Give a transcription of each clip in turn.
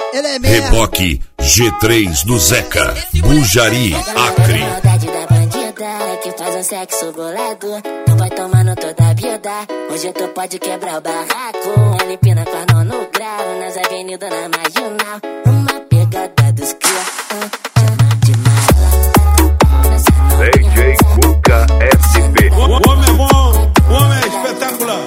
Reboque G3 do Zeca, Bujari, Acre. Saudade da bandida que faz um sexo bolado. Não vai tomando toda a vida. Hoje tu pode quebrar o barraco. Ele empina com a mão no grau. Nas avenidas na marginal. Uma pegada dos cria. De mala. DJ Cuca SP. O homem é bom, o homem é espetacular.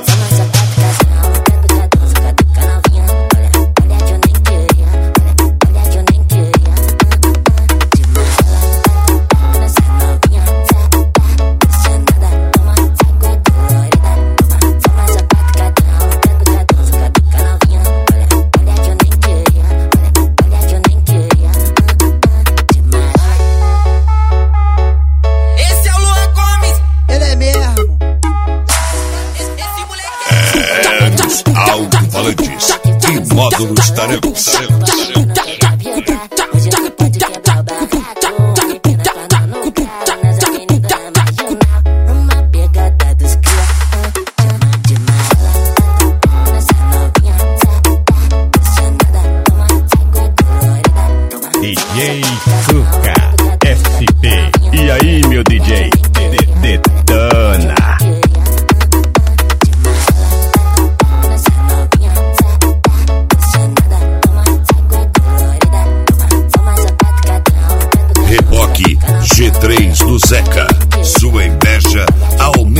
Alto-falantes e módulos tarefas. DJ Cuca SP. E aí, meu DJ? Detona. Reboque G3 do Zeca. Sua inveja aumenta.